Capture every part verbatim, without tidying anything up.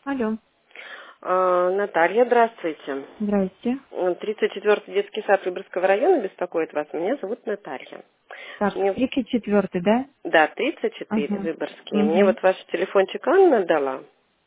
Алло, А, Наталья, здравствуйте. здрасте. М, тридцать четвёртый детский сад Выборгского района беспокоит вас. Меня зовут Наталья. Так, Мне, тридцать четвёртый, да? да, тридцать четыре, Ага. Выборгский. Мне Угу. вот ваш телефончик Анна дала.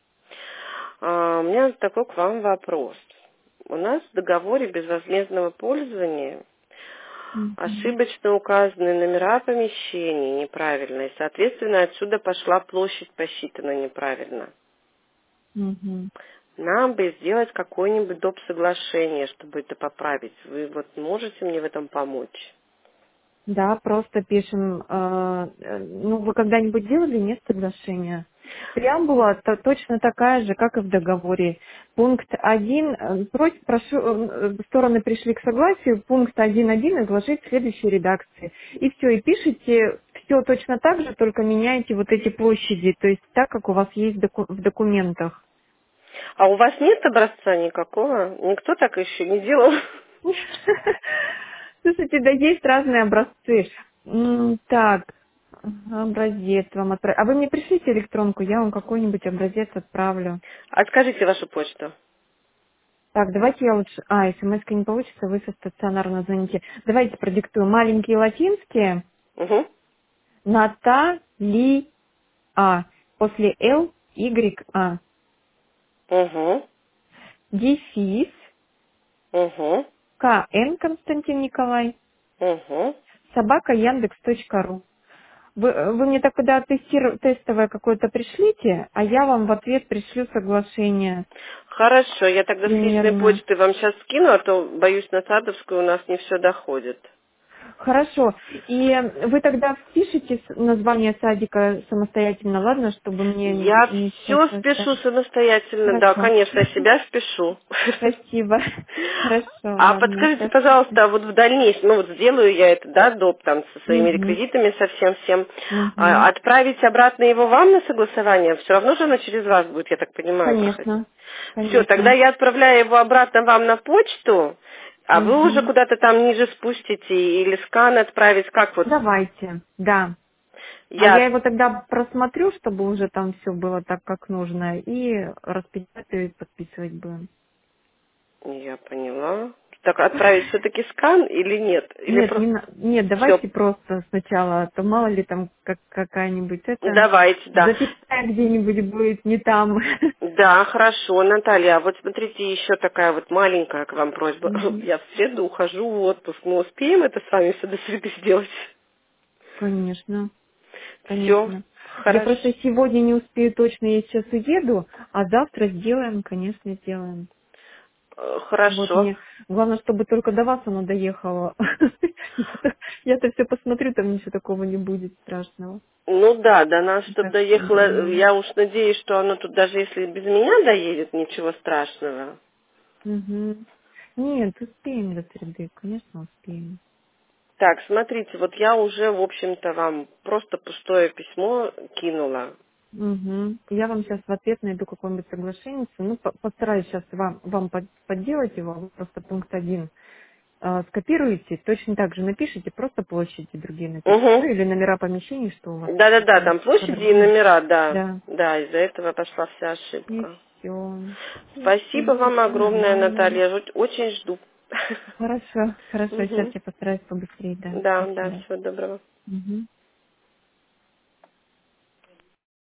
А, у меня такой к вам вопрос. У нас в договоре безвозмездного пользования Угу. ошибочно указаны номера помещений неправильно, и, соответственно, отсюда пошла площадь посчитана неправильно. Угу. Нам бы сделать какое-нибудь доп. Соглашение, чтобы это поправить. Вы вот можете мне в этом помочь? Да, просто пишем. э, э, ну, вы когда-нибудь делали нет соглашения? Преамбула то- точно такая же, как и в договоре. Пункт один. э, просит, прошу, э, э, стороны пришли к согласию. Пункт один один изложить в следующей редакции. И все, и пишите все точно так же, только меняете вот эти площади, то есть так, как у вас есть доку- в документах. А у вас нет образца никакого? Никто так еще не делал? Слушайте, да есть разные образцы. М, Так, образец вам отправить. А вы мне пришлите электронку, я вам какой-нибудь образец отправлю. А скажите вашу почту. Так, давайте я лучше... А, смс не получится, вы со стационарно звоните. Давайте продиктую. Маленькие латинские. Угу, Наталья. После Л, Y, А. угу, Дефис. угу, К Н Константин Николай. угу. Собака Яндекс.ру. Вы, вы мне тогда тестиру- тестовое какое-то пришлите, а я вам в ответ пришлю соглашение Хорошо, я тогда с личной примерно. почты вам сейчас скину, а то, боюсь, на Садовскую у нас не все доходит. Хорошо. И вы тогда впишите с- название садика самостоятельно, ладно, чтобы мне Я не все сейчас впишу самостоятельно, да, Хорошо. конечно, я себя впишу. Спасибо. Хорошо, А ладно, подскажите, сейчас. пожалуйста, а вот в дальнейшем, ну вот сделаю я это, да, доп. Там со своими Угу. реквизитами, со всем всем, Угу. а, отправить обратно его вам на согласование? Все равно же оно через вас будет, я так понимаю, проходить. Конечно. Все, тогда Конечно. я отправляю его обратно вам на почту, а вы уже Угу. куда-то там ниже спустите или скан отправить, как вот Давайте, да. А я я... его тогда просмотрю, чтобы уже там все было так, как нужно, и распечатаю и подписывать будем. Я поняла. Так отправить все-таки скан или нет? Или Нет, не, просто... на- нет, Все, давайте просто сначала, а то мало ли там как, какая-нибудь это давайте, да. запятая где-нибудь будет не там. Да, хорошо, Наталья. А вот смотрите, еще такая вот маленькая к вам просьба. Мгм. Я в среду ухожу в отпуск. Мы успеем это с вами все до среды сделать? Конечно, Все, конечно. Я хорошо. просто сегодня не успею точно, я сейчас уеду, а завтра сделаем, конечно, сделаем. Э, Вот Хорошо. мне главное, чтобы только до вас оно доехало. Я-то я-то все посмотрю, там ничего такого не будет страшного. Ну да, до нас, чтобы Так что, доехало, ну, я уж надеюсь, что оно тут даже если без меня доедет, ничего страшного. мгм. Нет, успеем до среды, конечно, успеем. Так, смотрите, вот я уже, в общем-то, вам просто пустое письмо кинула. Мгм. Я вам сейчас в ответ найду какое-нибудь соглашение. Ну, по- постараюсь сейчас вам, вам под- подделать его. Вы просто пункт один э, скопируете, точно так же напишите, просто площади другие напишите. Ну, Угу. или номера помещений, что у вас Да-да-да, там там площади и по-другому. номера, да. Да. Да, из-за этого пошла вся И ошибка. все. И все, Спасибо вам все огромное, нормально. Наталья. Жуть- Очень жду. Хорошо, хорошо. Сейчас Мгм. я постараюсь побыстрее, да. Да, да, Спасибо. всего доброго. Мгм.